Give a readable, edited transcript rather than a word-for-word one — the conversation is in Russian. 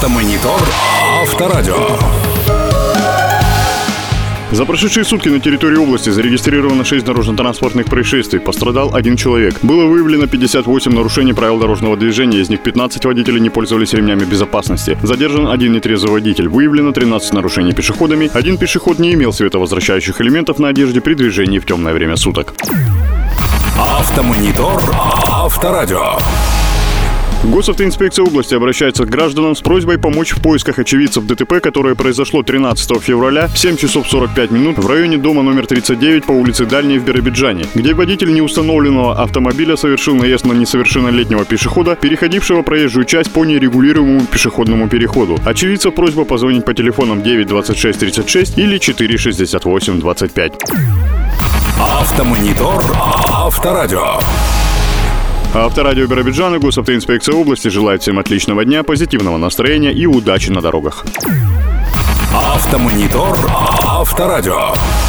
Автомонитор Авторадио. За прошедшие сутки на территории области зарегистрировано 6 дорожно-транспортных происшествий. Пострадал 1 человек. Было выявлено 58 нарушений правил дорожного движения, из них 15 водителей не пользовались ремнями безопасности. Задержан 1 нетрезвый водитель. Выявлено 13 нарушений пешеходами. 1 пешеход не имел световозвращающих элементов на одежде при движении в темное время суток. Автомонитор Авторадио. Госавтоинспекция области обращается к гражданам с просьбой помочь в поисках очевидцев ДТП, которое произошло 13 февраля в 7 часов 45 минут в районе дома номер 39 по улице Дальней в Биробиджане, где водитель неустановленного автомобиля совершил наезд на несовершеннолетнего пешехода, переходившего проезжую часть по нерегулируемому пешеходному переходу. Очевидцев просьба позвонить по телефонам 9 26 36 или 4 68 25. Автомонитор Авторадио. Авторадио Биробиджан и Госавтоинспекция области желает всем отличного дня, позитивного настроения и удачи на дорогах. Автомонитор Авторадио.